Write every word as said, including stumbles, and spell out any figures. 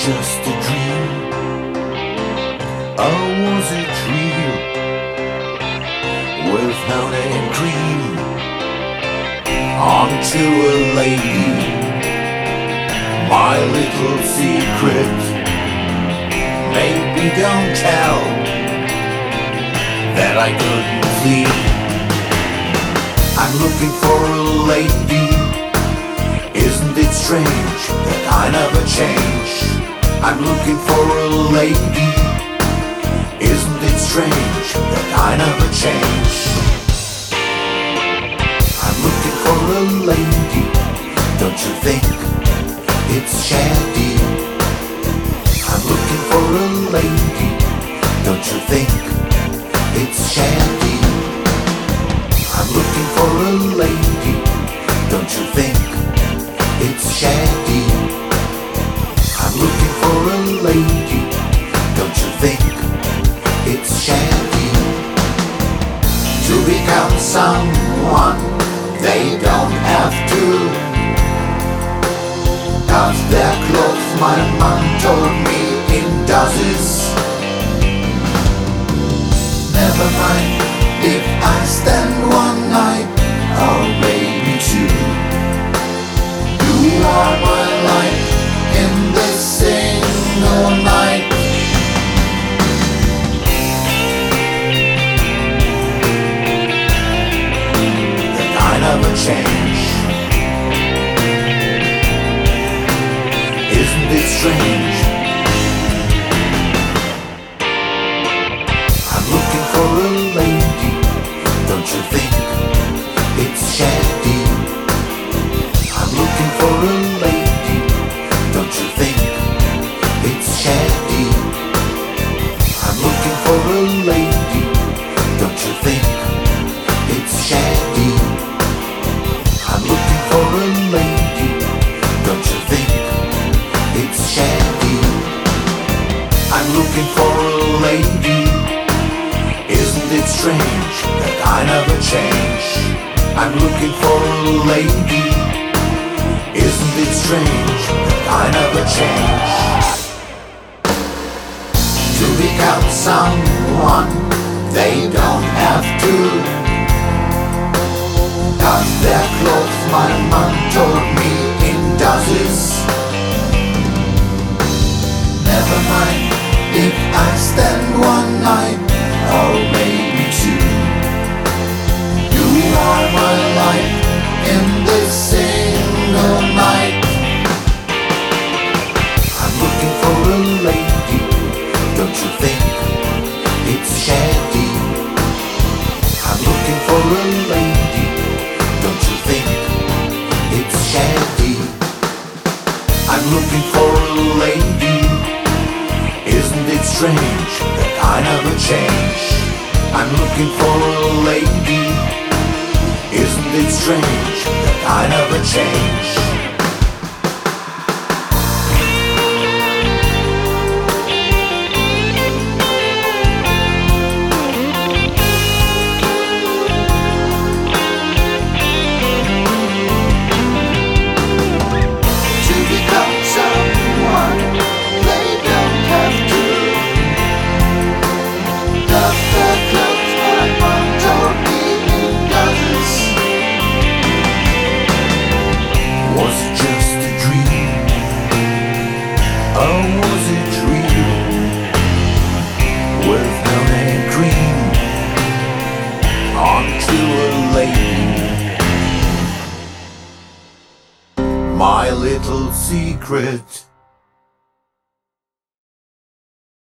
just a dream? Or was it real? With honey and cream onto a lady, my little secret. Maybe don't tell that I couldn't sleep. I'm looking for a lady. Isn't it strange that I never change? I'm looking for a lady. Isn't it strange that I never change? I'm looking for a lady. Don't you think it's shady? I'm looking for a lady. Don't you think it's shady? I'm looking for a lady. Don't you think it's shady? I'm looking for a lady. Don't you think it's shady? To become someone they don't have to touch their clothes, my mom told me in dozens. Never mind if I stand one night or maybe two. You are my light in this single night. That I never change. Isn't it strange? I'm looking for a lady. Don't you think it's shady? I'm looking for a lady. Don't you think it's shady? I'm looking for a lady. Don't you think it's shady? I'm looking for a lady. Don't you think it's shady? I'm looking for a lady. Isn't it strange that I never change? I'm looking for a lady. Isn't it strange that I never change? To become someone they don't have to touch their clothes, my mom told me in dozens. Never mind if I stand one night or maybe two. You are my light in this single night. I'm looking for a lady. Don't you think it's shady? I'm looking for a lady. Don't you think it's shady? I'm looking for a lady. Isn't it strange that I never change? I'm looking for a lady. Isn't it strange that I never change? To become someone they don't have to touch their clothes, my mom told me in dozens. Was it just a dream? Or was it real? With honey and cream onto a lady, my little secret.